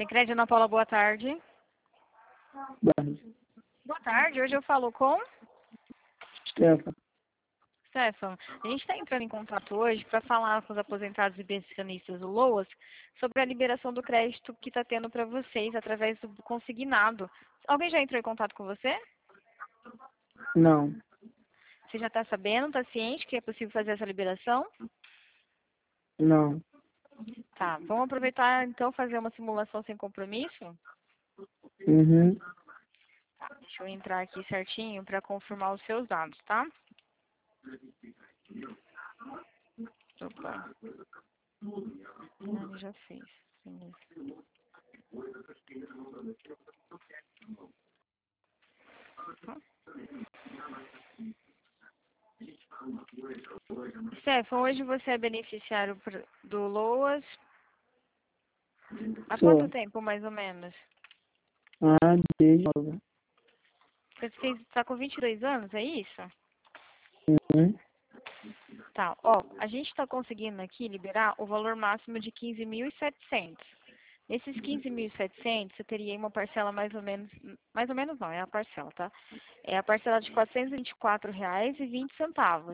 Sicredi, Ana Paula, boa tarde. Boa tarde, hoje eu falo com Stefan. A gente está entrando em contato hoje para falar com os aposentados e pensionistas do LOAS sobre a liberação do crédito que está tendo para vocês através do consignado. Alguém já entrou em contato com você? Não. Você já está sabendo, está ciente que é possível fazer essa liberação? Não. Tá, vamos aproveitar então fazer uma simulação sem compromisso? Uhum. Tá, deixa eu entrar aqui certinho para confirmar os seus dados, tá? Opa. Ele já fez. Stefan, hoje você é beneficiário do LOAS há Sou. quanto tempo, mais ou menos? Desde nova. Você está com 22 anos, é isso? Uhum. Tá, ó, a gente está conseguindo aqui liberar o valor máximo de 15.700. Nesses 15.700, você teria uma parcela mais ou menos não, é a parcela, tá? É a parcela de R$ 424,20.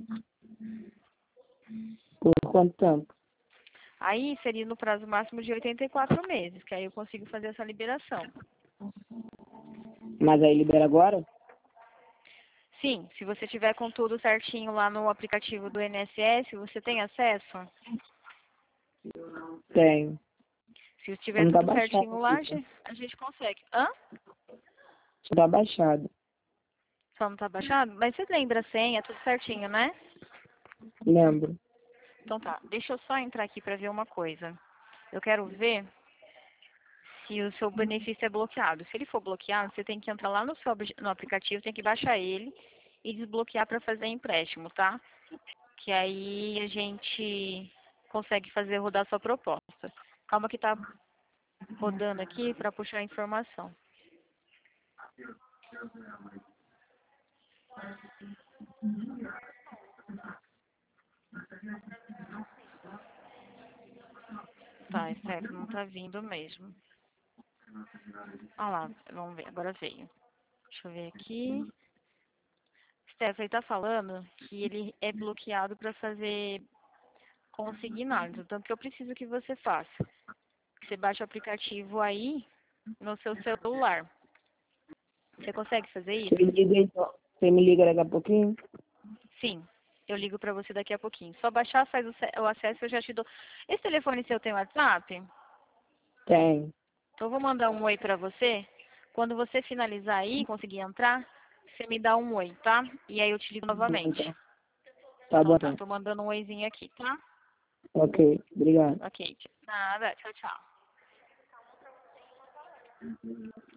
Por quanto tempo? Aí seria no prazo máximo de 84 meses, que aí eu consigo fazer essa liberação. Mas aí libera agora? Sim, se você tiver com tudo certinho lá no aplicativo do INSS, você tem acesso? Tenho. Se tiver Não tá tudo baixado certinho lá, aqui, tá? a gente consegue. Hã? Só tá baixado. Só não tá baixado? Mas você lembra a senha, tudo certinho, né? Lembro. Então tá, deixa eu só entrar aqui para ver uma coisa. Eu quero ver se o seu benefício é bloqueado. Se ele for bloqueado, você tem que entrar lá no aplicativo, tem que baixar ele e desbloquear para fazer empréstimo, tá? Que aí a gente consegue fazer rodar sua proposta. Calma que tá rodando aqui para puxar a informação. Tá, Steph, não tá vindo mesmo. Ah lá, vamos ver, agora veio. Deixa eu ver aqui. Steph, ele tá falando que ele é bloqueado para fazer consignado. Então, o que eu preciso que você faça? Você baixa o aplicativo aí no seu celular. Você consegue fazer Você isso? me liga então. Você me liga daqui a pouquinho? Sim. Eu ligo para você daqui a pouquinho. Só baixar, faz o acesso, eu já te dou. Esse telefone seu tem WhatsApp? Tem. Então, eu vou mandar um oi para você. Quando você finalizar aí, conseguir entrar, você me dá um oi, tá? E aí eu te ligo novamente. Então. Tá bom, Então tá, então. tô mandando um oizinho aqui, tá? Ok. Obrigado. Ok. Nada, tchau, tchau.